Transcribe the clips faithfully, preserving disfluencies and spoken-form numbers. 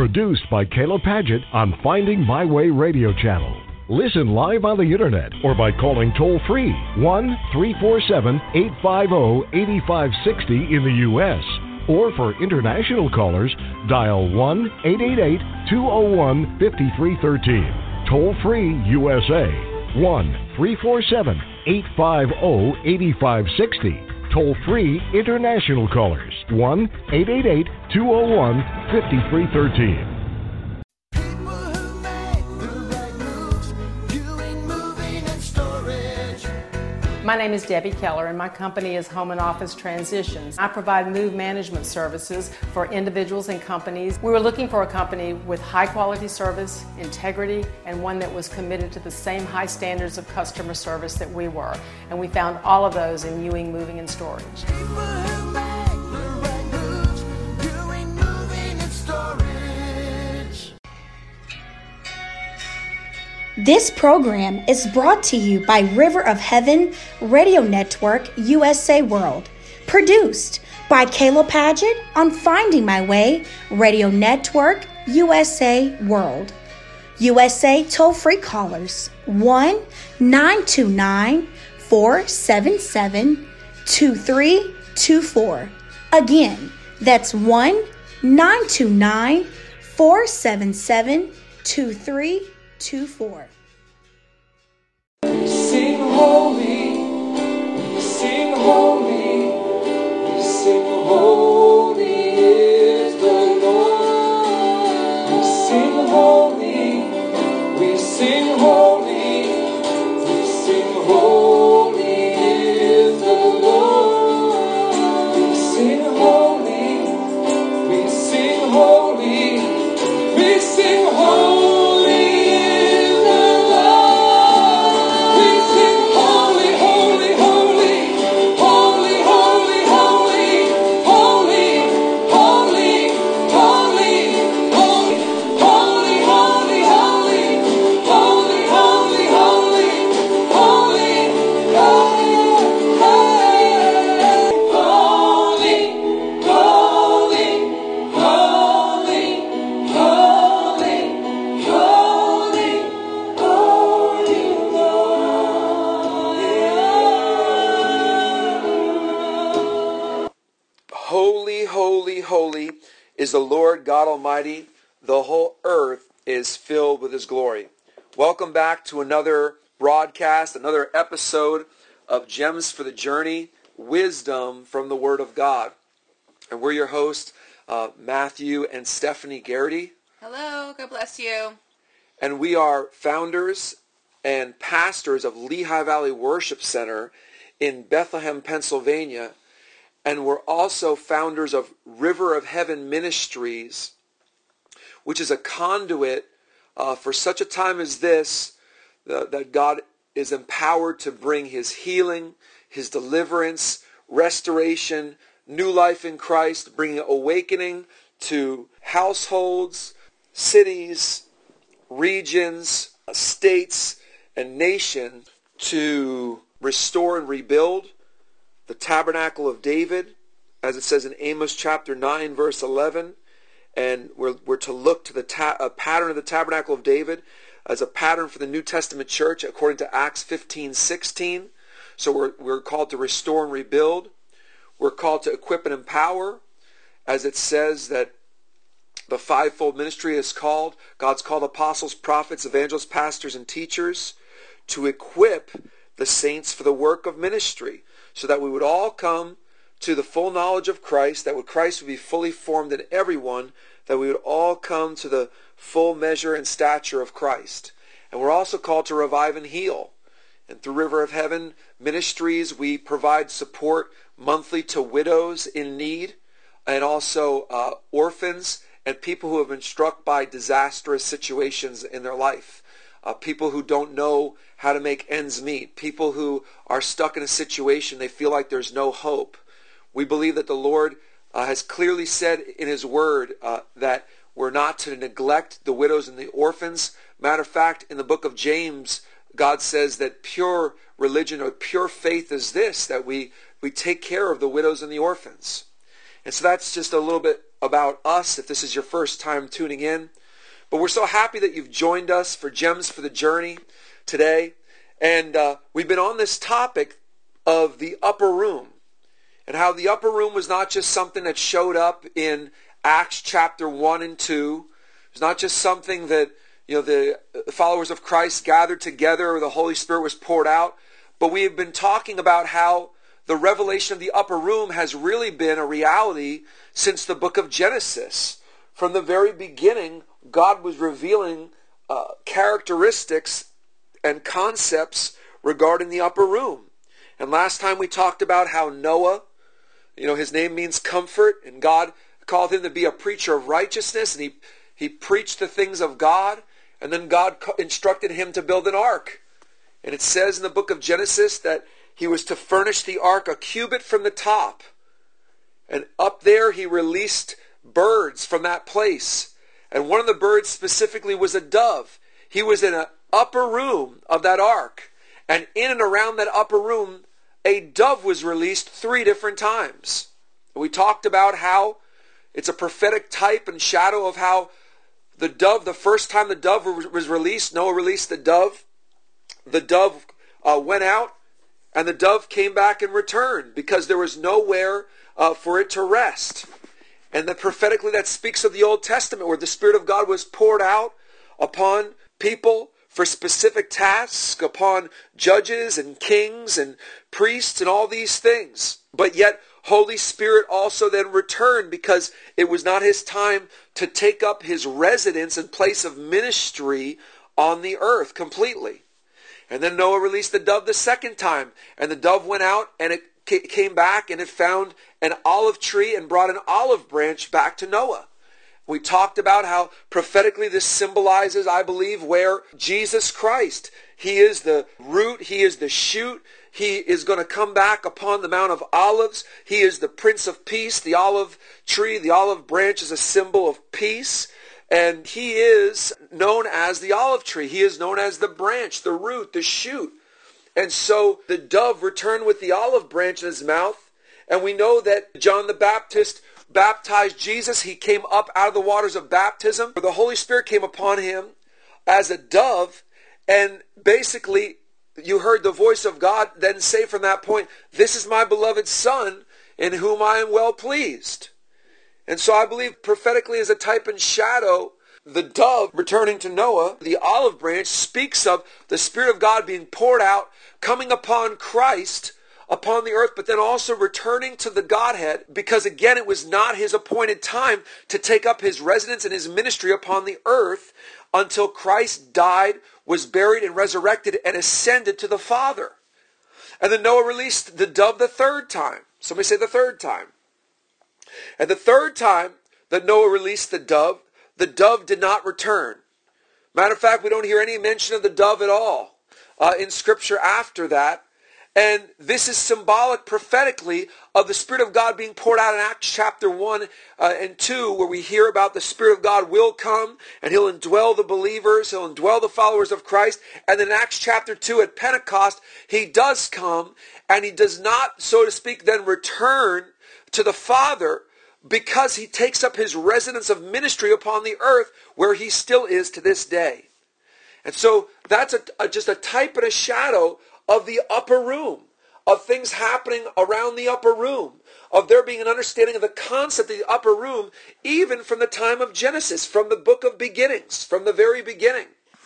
Produced by Kayla Paget on Finding My Way Radio Channel. Listen live on the internet or by calling toll-free one three four seven, eight five zero, eight five six zero in the U S Or for international callers, dial one eight eight eight, two zero one, five three one three. Toll-free U S A, one three four seven, eight five zero, eight five six zero. Toll-free international callers, one eight eight eight, two zero one, five three one three. My name is Debbie Keller, and my company is Home and Office Transitions. I provide move management services for individuals and companies. We were looking for a company with high quality service, integrity, and one that was committed to the same high standards of customer service that we were. And we found all of those in Ewing Moving and Storage. This program is brought to you by River of Heaven Radio Network U S A World, produced by Kayla Paget on Finding My Way Radio Network U S A World. U S A toll-free callers one nine two nine, four seven seven, two three two four. Again, that's one nine two nine, four seven seven, two three two four. We sing holy, we sing holy, we sing holy is the Lord. We sing holy, we sing holy, we sing holy is the Lord. We sing holy, we sing holy, we sing holy. Is the Lord God Almighty. The whole earth is filled with His glory. Welcome back to another broadcast, another episode of Gems for the Journey, Wisdom from the Word of God. And we're your hosts, uh, Matthew and Stephanie Garrity. Hello, God bless you. And we are founders and pastors of Lehigh Valley Worship Center in Bethlehem, Pennsylvania. And we're also founders of River of Heaven Ministries, which is a conduit uh, for such a time as this, uh, that God is empowered to bring His healing, His deliverance, restoration, new life in Christ, bringing awakening to households, cities, regions, states, and nations, to restore and rebuild the tabernacle of David, as it says in Amos chapter nine, verse eleven. And we're, we're to look to the ta- a pattern of the tabernacle of David as a pattern for the New Testament church according to Acts fifteen sixteen. So we're, we're called to restore and rebuild. We're called to equip and empower, as it says that the fivefold ministry is called. God's called apostles, prophets, evangelists, pastors, and teachers to equip the saints for the work of ministry, so that we would all come to the full knowledge of Christ, that would Christ would be fully formed in everyone, that we would all come to the full measure and stature of Christ. And we're also called to revive and heal. And through River of Heaven Ministries, we provide support monthly to widows in need, and also uh, orphans and people who have been struck by disastrous situations in their life. Uh, people who don't know how to make ends meet, people who are stuck in a situation they feel like there's no hope. We believe that the Lord uh, has clearly said in His Word uh, that we're not to neglect the widows and the orphans. Matter of fact, in the book of James, God says that pure religion or pure faith is this, that we, we take care of the widows and the orphans. And so that's just a little bit about us if this is your first time tuning in. But we're so happy that you've joined us for Gems for the Journey today. And uh, we've been on this topic of the upper room and how the upper room was not just something that showed up in Acts chapter one and two. It's not just something that, you know, the followers of Christ gathered together or the Holy Spirit was poured out. But we have been talking about how the revelation of the upper room has really been a reality since the book of Genesis. From the very beginning, God was revealing uh, characteristics and concepts regarding the upper room. And last time we talked about how Noah, you know, his name means comfort, and God called him to be a preacher of righteousness, and he, he preached the things of God, and then God instructed him to build an ark. And it says in the book of Genesis that he was to furnish the ark a cubit from the top. And up there he released birds from that place. And one of the birds specifically was a dove. He was in an upper room of that ark. And in and around that upper room, a dove was released three different times. We talked about how it's a prophetic type and shadow of how the dove, the first time the dove was released, Noah released the dove. The dove uh, went out, and the dove came back and returned because there was nowhere uh, for it to rest. And then prophetically that speaks of the Old Testament where the Spirit of God was poured out upon people for specific tasks, upon judges and kings and priests and all these things. But yet Holy Spirit also then returned because it was not his time to take up his residence and place of ministry on the earth completely. And then Noah released the dove the second time. And the dove went out and it came back and it found an olive tree and brought an olive branch back to Noah. We talked about how prophetically this symbolizes, I believe, where Jesus Christ, he is the root, he is the shoot. He is going to come back upon the Mount of Olives. He is the Prince of Peace. The olive tree, the olive branch is a symbol of peace. And he is known as the olive tree. He is known as the branch, the root, the shoot. And so the dove returned with the olive branch in his mouth. And we know that John the Baptist baptized Jesus. He came up out of the waters of baptism. The Holy Spirit came upon him as a dove. And basically, you heard the voice of God then say from that point, "This is my beloved Son, in whom I am well pleased." And so I believe prophetically as a type and shadow, the dove returning to Noah, the olive branch speaks of the Spirit of God being poured out, coming upon Christ, upon the earth, but then also returning to the Godhead, because again, it was not his appointed time to take up his residence and his ministry upon the earth until Christ died, was buried and resurrected and ascended to the Father. And then Noah released the dove the third time. Somebody say the third time. And the third time that Noah released the dove, the dove did not return. Matter of fact, we don't hear any mention of the dove at all uh, in Scripture after that. And this is symbolic prophetically of the Spirit of God being poured out in Acts chapter one uh, and two, where we hear about the Spirit of God will come and he'll indwell the believers, he'll indwell the followers of Christ. And then in Acts chapter two at Pentecost, he does come and he does not, so to speak, then return to the Father, because he takes up his residence of ministry upon the earth where he still is to this day. And so that's a, a, just a type and a shadow of the upper room, of things happening around the upper room, of there being an understanding of the concept of the upper room even from the time of Genesis, from the book of beginnings, from the very beginning.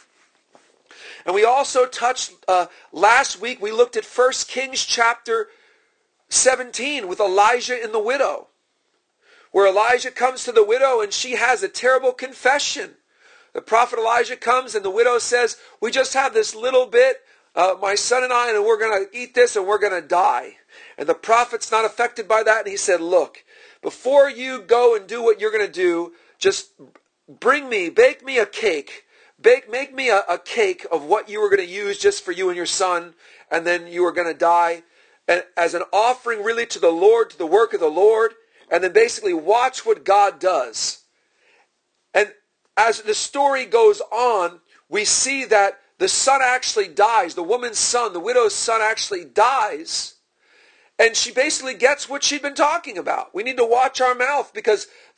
And we also touched, uh, last week we looked at First Kings chapter seventeen with Elijah and the widow, where Elijah comes to the widow and she has a terrible confession. The prophet Elijah comes and the widow says, "We just have this little bit, uh, my son and I, and we're going to eat this and we're going to die." And the prophet's not affected by that, and he said, "Look, before you go and do what you're going to do, just bring me, bake me a cake. Bake, make me a, a cake of what you were going to use just for you and your son, and then you are going to die. And as an offering really to the Lord, to the work of the Lord, and then basically watch what God does." And as the story goes on, we see that the son actually dies. The woman's son, the widow's son actually dies. And she basically gets what she'd been talking about. We need to watch our mouth because the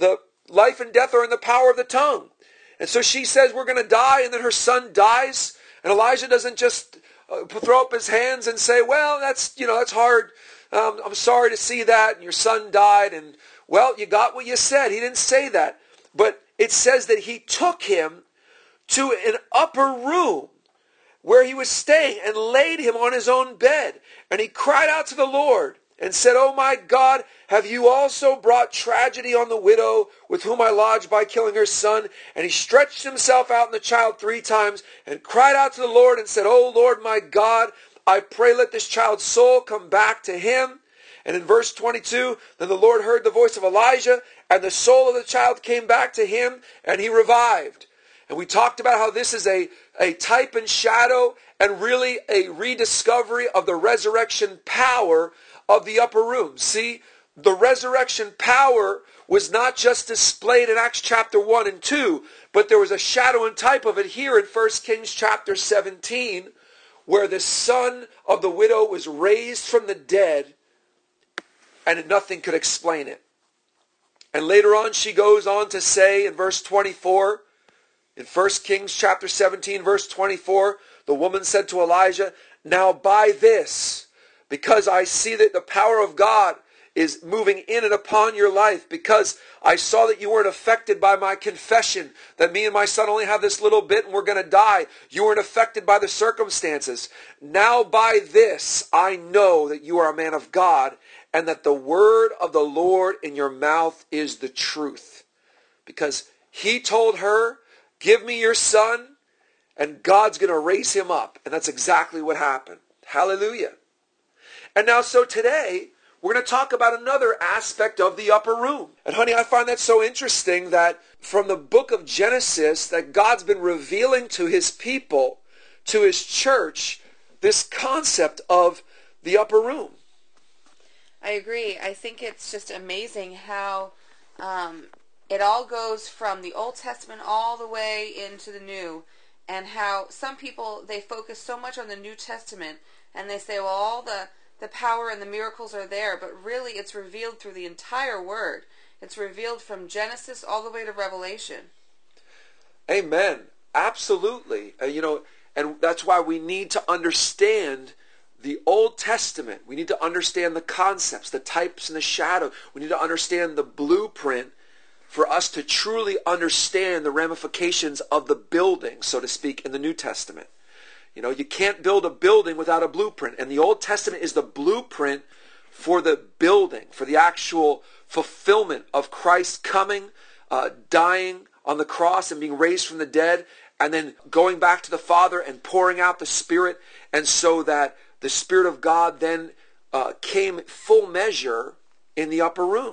life and death are in the power of the tongue. And so she says, we're going to die, and then her son dies. And Elijah doesn't just uh, throw up his hands and say, well, that's, you know, that's hard. Um, I'm sorry to see that. And your son died. And, well, you got what you said. He didn't say that. But it says that he took him to an upper room where he was staying and laid him on his own bed. And he cried out to the Lord and said, oh my God, have you also brought tragedy on the widow with whom I lodged by killing her son? And he stretched himself out in the child three times and cried out to the Lord and said, oh Lord my God, I pray let this child's soul come back to him. And in verse twenty-two, then the Lord heard the voice of Elijah, and the soul of the child came back to him, and he revived. And we talked about how this is a, a type and shadow and really a rediscovery of the resurrection power of the upper room. See, the resurrection power was not just displayed in Acts chapter one and two, but there was a shadow and type of it here in First Kings chapter seventeen, where the son of the widow was raised from the dead, and nothing could explain it. And later on she goes on to say in verse twenty-four, in First Kings chapter seventeen, verse twenty-four, the woman said to Elijah, now by this, because I see that the power of God is moving in and upon your life, because I saw that you weren't affected by my confession, that me and my son only have this little bit and we're going to die. You weren't affected by the circumstances. Now by this I know that you are a man of God, and that the word of the Lord in your mouth is the truth. Because he told her, give me your son, and God's going to raise him up. And that's exactly what happened. Hallelujah. And now, so today, we're going to talk about another aspect of the upper room. And honey, I find that so interesting that from the book of Genesis, that God's been revealing to his people, to his church, this concept of the upper room. I agree. I think it's just amazing how um, it all goes from the Old Testament all the way into the New, and how some people, they focus so much on the New Testament, and they say, well, all the, the power and the miracles are there, but really it's revealed through the entire Word. It's revealed from Genesis all the way to Revelation. Amen. Absolutely. Uh, you know, and that's why we need to understand the Old Testament. We need to understand the concepts, the types and the shadow. We need to understand the blueprint for us to truly understand the ramifications of the building, so to speak, in the New Testament. You know, you can't build a building without a blueprint. And the Old Testament is the blueprint for the building, for the actual fulfillment of Christ coming, uh, dying on the cross and being raised from the dead, and then going back to the Father and pouring out the Spirit, and so that the Spirit of God then uh, came full measure in the upper room.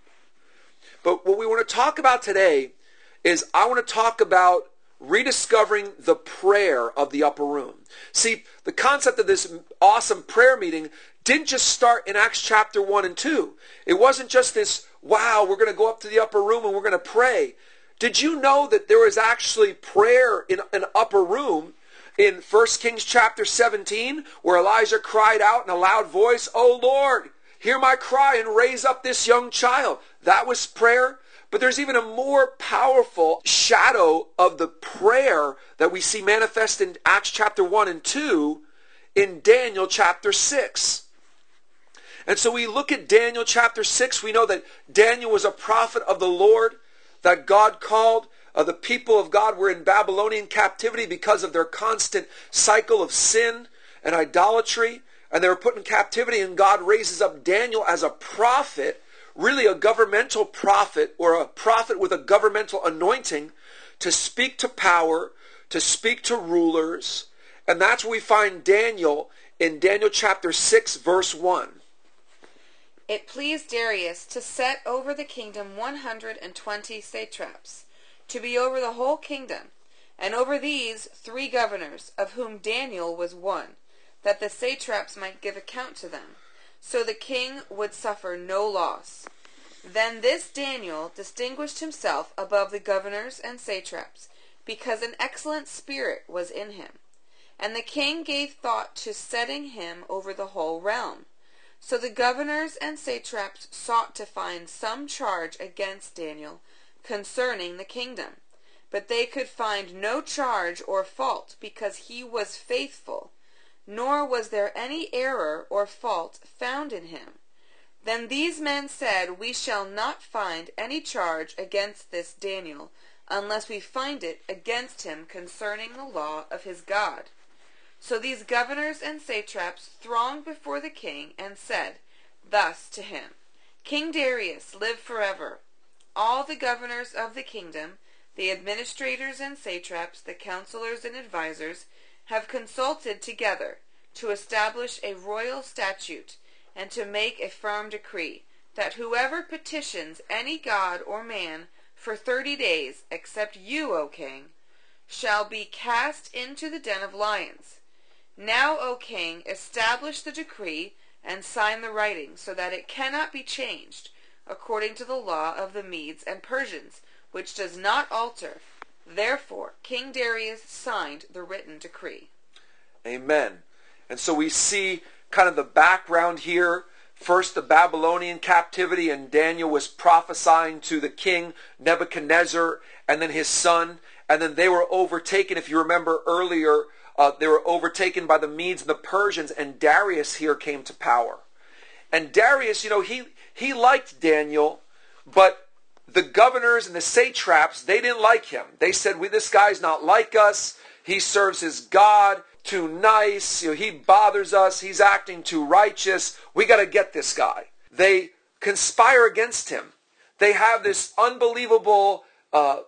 But what we want to talk about today is I want to talk about rediscovering the prayer of the upper room. See, the concept of this awesome prayer meeting didn't just start in Acts chapter one and two. It wasn't just this, wow, we're going to go up to the upper room and we're going to pray. Did you know that there was actually prayer in an upper room in First Kings chapter seventeen, where Elijah cried out in a loud voice, "Oh Lord, hear my cry and raise up this young child"? That was prayer. But there's even a more powerful shadow of the prayer that we see manifest in Acts chapter one and two in Daniel chapter six. And so we look at Daniel chapter six. We know that Daniel was a prophet of the Lord, that God called. Uh, the people of God were in Babylonian captivity because of their constant cycle of sin and idolatry. And they were put in captivity, and God raises up Daniel as a prophet, really a governmental prophet, or a prophet with a governmental anointing, to speak to power, to speak to rulers. And that's where we find Daniel in Daniel chapter six, verse one. It pleased Darius to set over the kingdom one hundred and twenty satraps, to be over the whole kingdom, and over these three governors, of whom Daniel was one, that the satraps might give account to them, so the king would suffer no loss. Then this Daniel distinguished himself above the governors and satraps, because an excellent spirit was in him. And the king gave thought to setting him over the whole realm. So the governors and satraps sought to find some charge against Daniel, concerning the kingdom. But they could find no charge or fault, because he was faithful, nor was there any error or fault found in him. Then these men said, We shall not find any charge against this Daniel, unless we find it against him concerning the law of his God. So these governors and satraps thronged before the king, and said thus to him, King Darius, live forever. All the governors of the kingdom, the administrators and satraps, the counselors and advisers, have consulted together to establish a royal statute, and to make a firm decree, that whoever petitions any god or man for thirty days, except you, O king, shall be cast into the den of lions. Now, O king, establish the decree and sign the writing, so that it cannot be changed, according to the law of the Medes and Persians, which does not alter. Therefore, King Darius signed the written decree. Amen. And so we see kind of the background here. First, the Babylonian captivity, and Daniel was prophesying to the king Nebuchadnezzar and then his son. And then they were overtaken, if you remember earlier, uh, they were overtaken by the Medes and the Persians, and Darius here came to power. And Darius, you know, he, he liked Daniel, but the governors and the satraps, they didn't like him. They said, we, this guy's not like us. He serves his God. Too nice, you know, he bothers us, he's acting too righteous, we got to get this guy. They conspire against him. They have this unbelievable uh,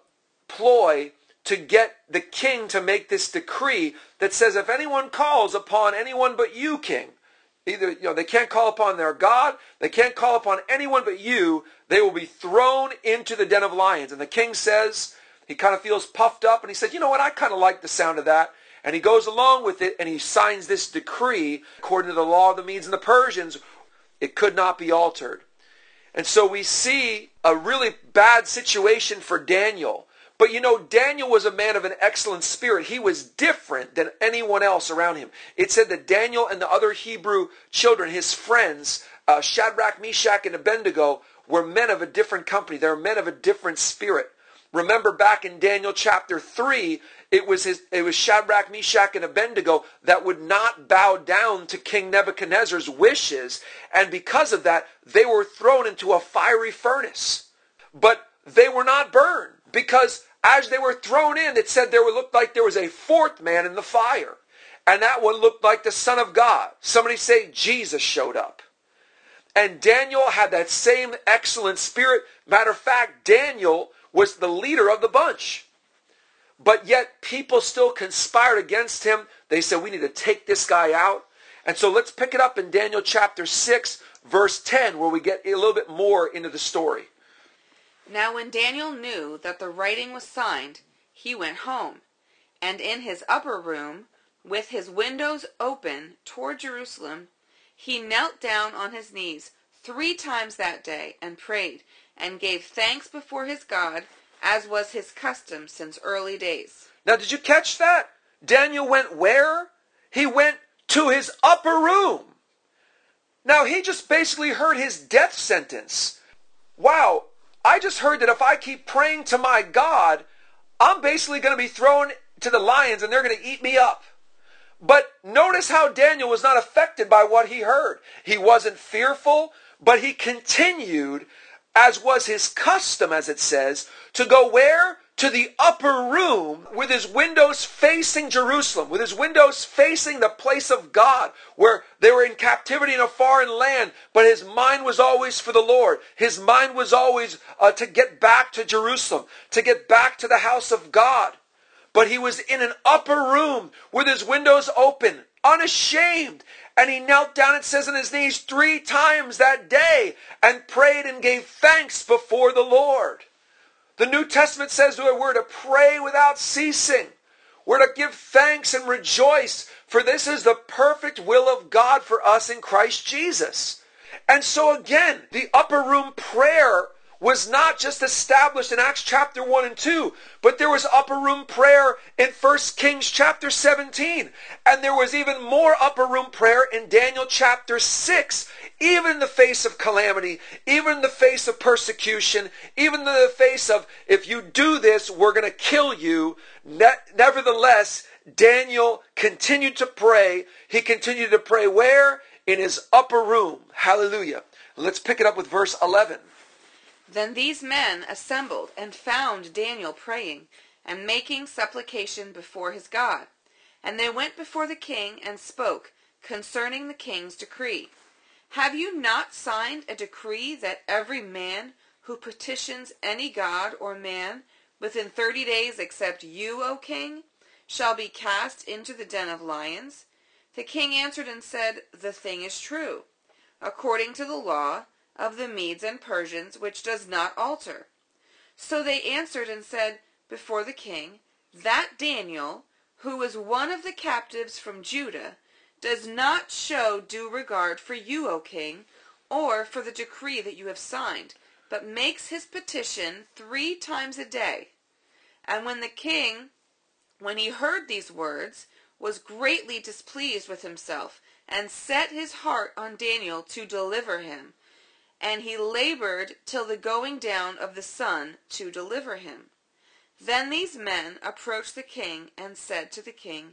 ploy to get the king to make this decree that says, if anyone calls upon anyone but you, king, either, you know, they can't call upon their God, they can't call upon anyone but you, they will be thrown into the den of lions. And the king says, he kind of feels puffed up, and he said, you know what, I kind of like the sound of that. And he goes along with it, and he signs this decree, according to the law of the Medes and the Persians, it could not be altered. And so we see a really bad situation for Daniel. But you know, Daniel was a man of an excellent spirit. He was different than anyone else around him. It said that Daniel and the other Hebrew children, his friends, uh, Shadrach, Meshach, and Abednego, were men of a different company. They were men of a different spirit. Remember back in Daniel chapter three, it was his, it was Shadrach, Meshach, and Abednego that would not bow down to King Nebuchadnezzar's wishes, and because of that, they were thrown into a fiery furnace. But they were not burned, because as they were thrown in, it said there looked like there was a fourth man in the fire, and that one looked like the Son of God. Somebody say Jesus showed up. And Daniel had that same excellent spirit. Matter of fact, Daniel was the leader of the bunch. But yet people still conspired against him. They said, we need to take this guy out. And so let's pick it up in Daniel chapter six, verse ten, where we get a little bit more into the story. Now when Daniel knew that the writing was signed, he went home, and in his upper room, with his windows open toward Jerusalem, he knelt down on his knees three times that day and prayed, and gave thanks before his God, as was his custom since early days. Now, did you catch that? Daniel went where? He went to his upper room. Now, he just basically heard his death sentence. Wow, I just heard that if I keep praying to my God, I'm basically going to be thrown to the lions and they're going to eat me up. But notice how Daniel was not affected by what he heard. He wasn't fearful, but he continued, as was his custom, as it says, to go where? To the upper room, with his windows facing Jerusalem, with his windows facing the place of God, where they were in captivity in a foreign land, but his mind was always for the Lord. His mind was always uh, to get back to Jerusalem, to get back to the house of God. But he was in an upper room with his windows open, unashamed. And he knelt down, it says, on his knees three times that day and prayed and gave thanks before the Lord. The New Testament says that we're to pray without ceasing. We're to give thanks and rejoice, for this is the perfect will of God for us in Christ Jesus. And so again, the upper room prayer was not just established in Acts chapter one and two, but there was upper room prayer in First Kings chapter seventeen. And there was even more upper room prayer in Daniel chapter six. Even in the face of calamity, even in the face of persecution, even in the face of, if you do this, we're going to kill you. Ne- nevertheless, Daniel continued to pray. He continued to pray where? In his upper room. Hallelujah. Let's pick it up with verse eleven. Then these men assembled and found Daniel praying and making supplication before his God. And they went before the king and spoke concerning the king's decree. Have you not signed a decree that every man who petitions any god or man within thirty days except you, O king, shall be cast into the den of lions? The king answered and said, The thing is true, according to the law of the Medes and Persians, which does not alter. So they answered and said before the king, That Daniel, who is one of the captives from Judah, does not show due regard for you, O king, or for the decree that you have signed, but makes his petition three times a day. And when the king, when he heard these words, was greatly displeased with himself, and set his heart on Daniel to deliver him. And he labored till the going down of the sun to deliver him. Then these men approached the king, and said to the king,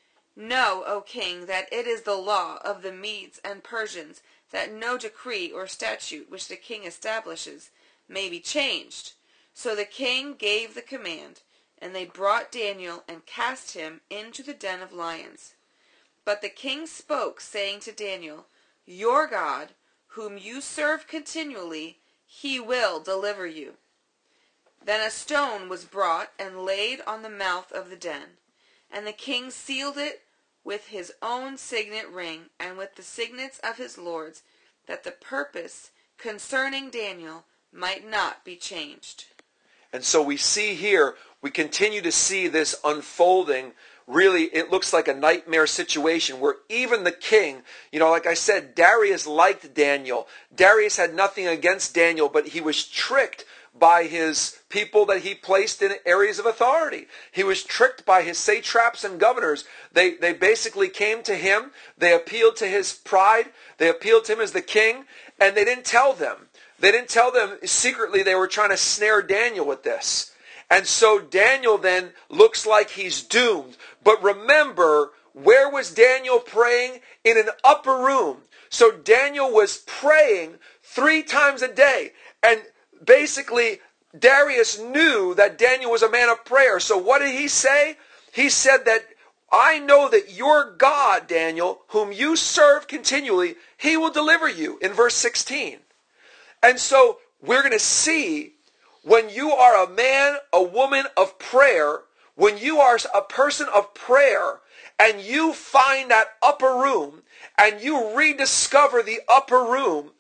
Know, O king, that it is the law of the Medes and Persians that no decree or statute which the king establishes may be changed. So the king gave the command, and they brought Daniel and cast him into the den of lions. But the king spoke, saying to Daniel, Your God, whom you serve continually, he will deliver you. Then a stone was brought and laid on the mouth of the den. And the king sealed it with his own signet ring and with the signets of his lords, that the purpose concerning Daniel might not be changed. And so we see here, we continue to see this unfolding. Really, it looks like a nightmare situation where even the king, you know, like I said, Darius liked Daniel. Darius had nothing against Daniel, but he was tricked by his people that he placed in areas of authority. He was tricked by his satraps and governors. They, they basically came to him. They appealed to his pride. They appealed to him as the king, and they didn't tell them. They didn't tell them secretly they were trying to snare Daniel with this. And so Daniel then looks like he's doomed. But remember, where was Daniel praying? In an upper room. So Daniel was praying three times a day. And basically, Darius knew that Daniel was a man of prayer. So what did he say? He said that, I know that your God, Daniel, whom you serve continually, he will deliver you, in verse sixteen. And so we're going to see, when you are a man, a woman of prayer, when you are a person of prayer, and you find that upper room, and you rediscover the upper room,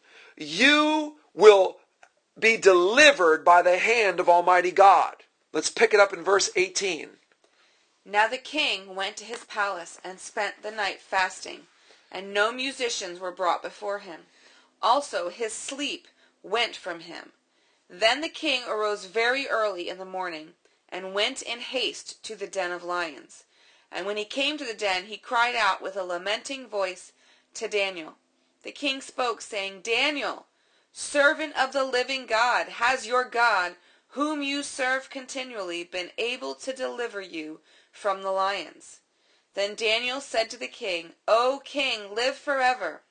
you will be delivered by the hand of Almighty God. Let's pick it up in verse eighteen. Now the king went to his palace and spent the night fasting, and no musicians were brought before him. Also his sleep went from him. Then the king arose very early in the morning, and went in haste to the den of lions. And when he came to the den, he cried out with a lamenting voice to Daniel. The king spoke, saying, Daniel, servant of the living God, has your God, whom you serve continually, been able to deliver you from the lions? Then Daniel said to the king, O king, live forever.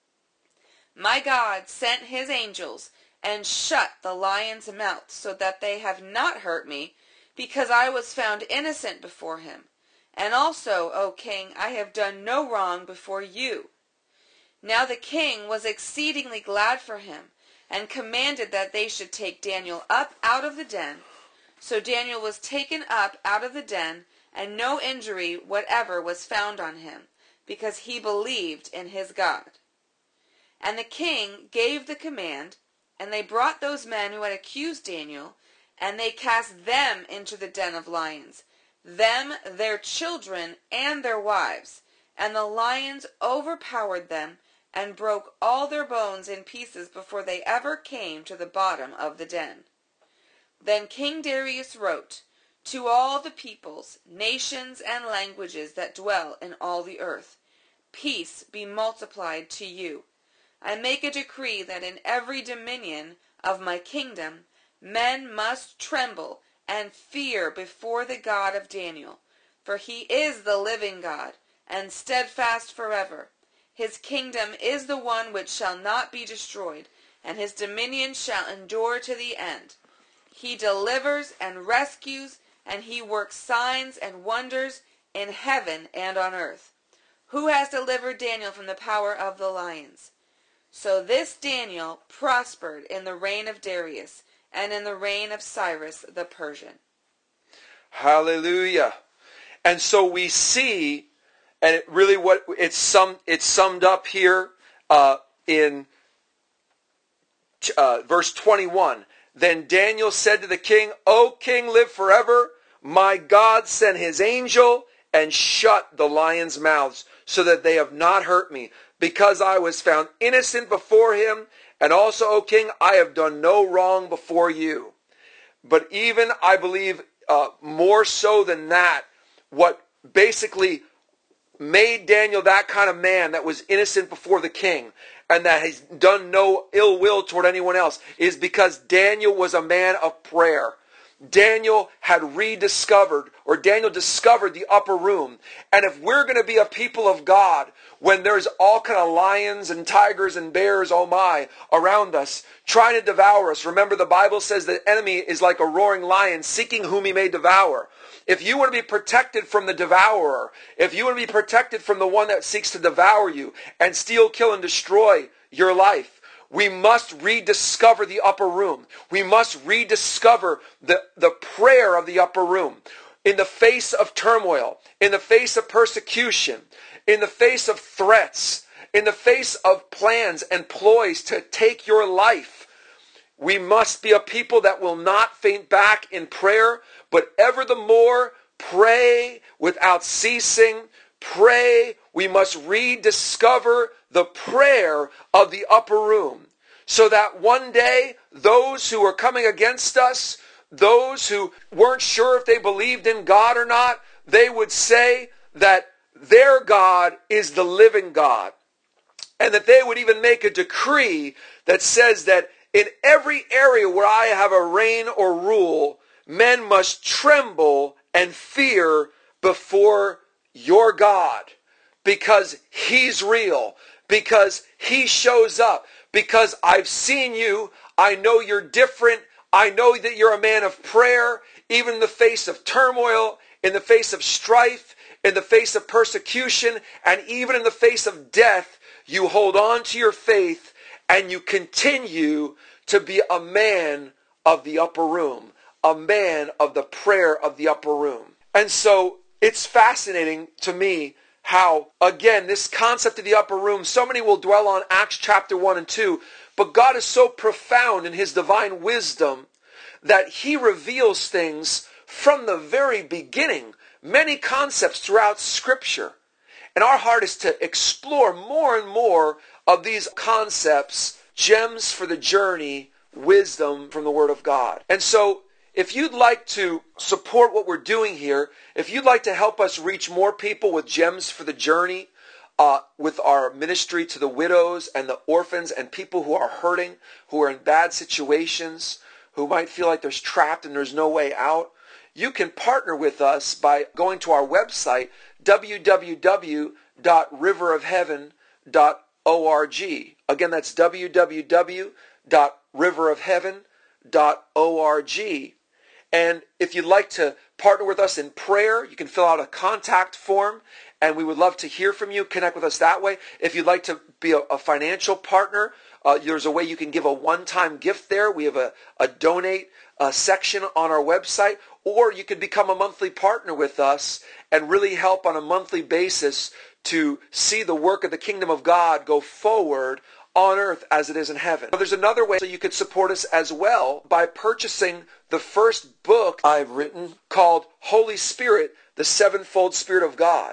My God sent his angels and shut the lions' mouths, so that they have not hurt me, because I was found innocent before him. And also, O king, I have done no wrong before you. Now the king was exceedingly glad for him, and commanded that they should take Daniel up out of the den. So Daniel was taken up out of the den, and no injury whatever was found on him, because he believed in his God. And the king gave the command, and they brought those men who had accused Daniel, and they cast them into the den of lions, them, their children, and their wives. And the lions overpowered them, and broke all their bones in pieces before they ever came to the bottom of the den. Then King Darius wrote, To all the peoples, nations, and languages that dwell in all the earth, peace be multiplied to you. I make a decree that in every dominion of my kingdom men must tremble and fear before the God of Daniel, for he is the living God, and steadfast forever. His kingdom is the one which shall not be destroyed, and his dominion shall endure to the end. He delivers and rescues, and he works signs and wonders in heaven and on earth. Who has delivered Daniel from the power of the lions? So this Daniel prospered in the reign of Darius, and in the reign of Cyrus the Persian. Hallelujah. And so we see, and it really what it's summed it's summed up here uh, in uh, verse twenty-one. Then Daniel said to the king, O king, live forever. My God sent his angel and shut the lions' mouths, so that they have not hurt me, because I was found innocent before him. And also, O king, I have done no wrong before you. But even, I believe, uh, more so than that, what basically made Daniel that kind of man that was innocent before the king and that has done no ill will toward anyone else is because Daniel was a man of prayer. Daniel had rediscovered, or Daniel discovered the upper room. And if we're going to be a people of God, when there's all kind of lions and tigers and bears, oh my, around us, trying to devour us. Remember, the Bible says the enemy is like a roaring lion, seeking whom he may devour. If you want to be protected from the devourer, if you want to be protected from the one that seeks to devour you and steal, kill, and destroy your life, we must rediscover the upper room. We must rediscover the, the prayer of the upper room. In the face of turmoil, in the face of persecution, in the face of threats, in the face of plans and ploys to take your life, we must be a people that will not faint back in prayer, but ever the more pray without ceasing. Pray. We must rediscover the prayer of the upper room, so that one day those who are coming against us, those who weren't sure if they believed in God or not, they would say that their God is the living God. And that they would even make a decree that says that in every area where I have a reign or rule, men must tremble and fear before your God, because he's real, because he shows up, because I've seen you, I know you're different, I know that you're a man of prayer, even in the face of turmoil, in the face of strife, in the face of persecution, and even in the face of death, you hold on to your faith and you continue to be a man of the upper room, a man of the prayer of the upper room. And so it's fascinating to me how, again, this concept of the upper room, so many will dwell on Acts chapter one and two, but God is so profound in his divine wisdom that he reveals things from the very beginning, many concepts throughout Scripture. And our heart is to explore more and more of these concepts, gems for the journey, wisdom from the Word of God. And so, if you'd like to support what we're doing here, if you'd like to help us reach more people with gems for the journey, uh, with our ministry to the widows and the orphans and people who are hurting, who are in bad situations, who might feel like they're trapped and there's no way out, you can partner with us by going to our website, w w w dot river of heaven dot org. Again, that's w w w dot river of heaven dot org. And if you'd like to partner with us in prayer, you can fill out a contact form, and we would love to hear from you. Connect with us that way. If you'd like to be a, a financial partner, uh, there's a way you can give a one-time gift there. We have a, a donate uh, section on our website. Or you could become a monthly partner with us and really help on a monthly basis to see the work of the kingdom of God go forward on earth as it is in heaven. There's another way so you could support us as well by purchasing the first book I've written called Holy Spirit, the Sevenfold Spirit of God,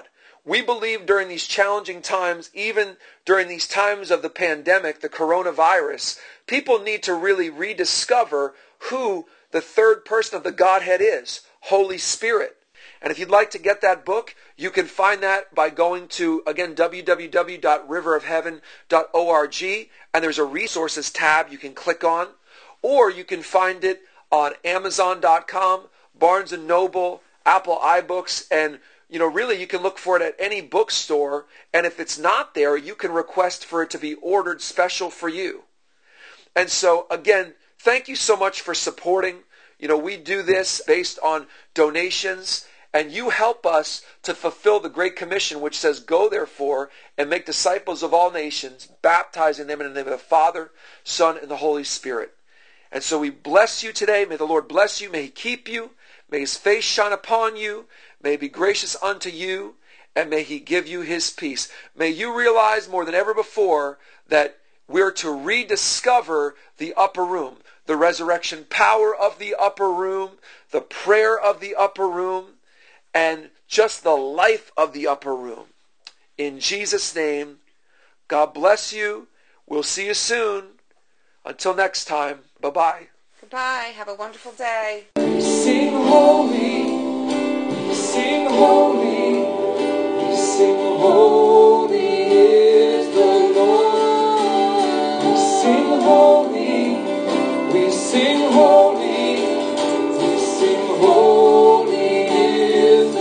We believe during these challenging times, even during these times of the pandemic, the coronavirus, people need to really rediscover who the third person of the Godhead is, Holy Spirit. And if you'd like to get that book, you can find that by going to, again, w w w dot river of heaven dot org, and there's a resources tab you can click on, or you can find it on amazon dot com, Barnes and Noble, Apple iBooks, and you know, really you can look for it at any bookstore, and if it's not there, you can request for it to be ordered special for you. And so, again, thank you so much for supporting. You know, we do this based on donations, and you help us to fulfill the Great Commission, which says, go therefore and make disciples of all nations, baptizing them in the name of the Father, Son, and the Holy Spirit. And so we bless you today. May the Lord bless you. May he keep you. May his face shine upon you. May he be gracious unto you. And may he give you his peace. May you realize more than ever before that we're to rediscover the upper room, the resurrection power of the upper room, the prayer of the upper room, and just the life of the upper room. In Jesus' name, God bless you. We'll see you soon. Until next time, bye-bye. Goodbye. Have a wonderful day. We sing holy, we sing holy, we sing holy is the Lord. We sing holy, we sing holy, we sing holy is the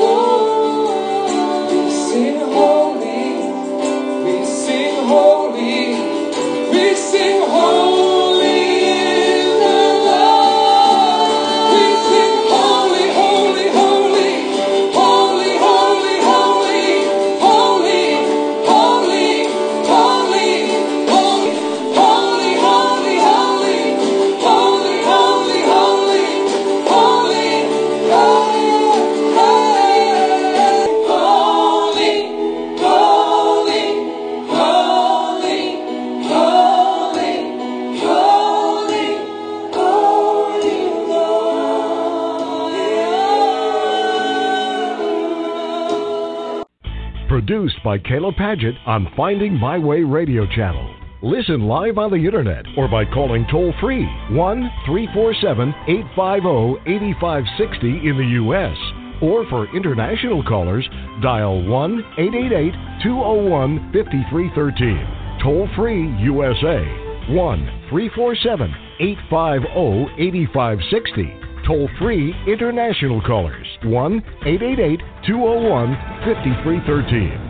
Lord. We sing holy, we sing holy, we sing holy. Produced by Kayla Padgett on Finding My Way radio channel. Listen live on the internet or by calling toll-free one three four seven, eight five zero, eight five six zero in the U S Or for international callers, dial one eight eight eight, two zero one, five three one three. Toll-free U S A, one three four seven, eight five zero, eight five six zero. Toll-free international callers, one eight eight eight, two zero one, five three one three.